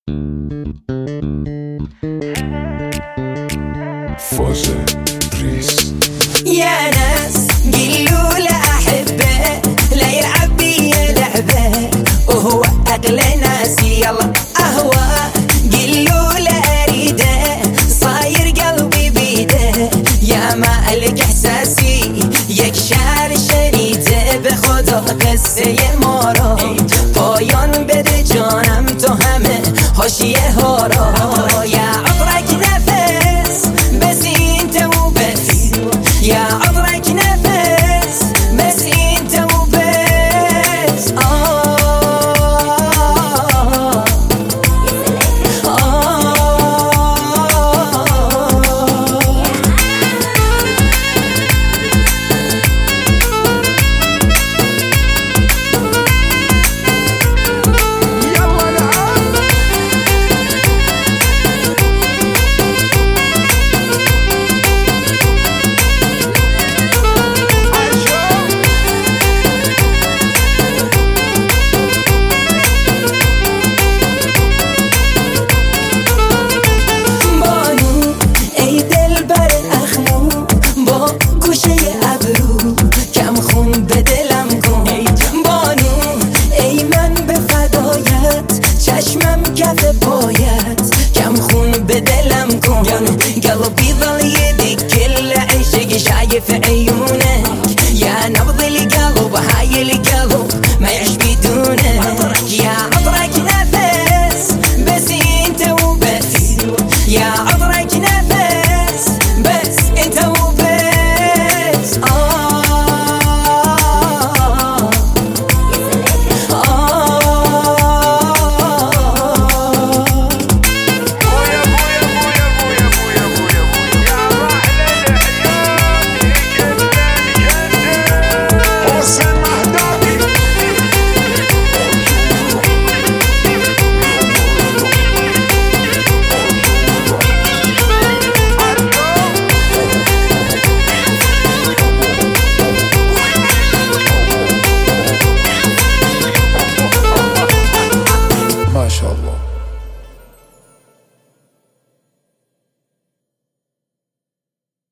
فاز ريس. يا ناس قلوا له أحبه لا يلعب بي لعبه وهو أغلى ناس يلا أهوى. قلوا له أريده صاير قلبي بيده يا مالك إحساسي يكشار شريته بخدا قصه مارا پایان بده جانم تو همه حاشیه ها را. یا عطرك نفس بس انت وبس يا عطرك نفس بس انت وبس كم خون بدلم کن قلبی ظل يدك كل عشق شايف عيون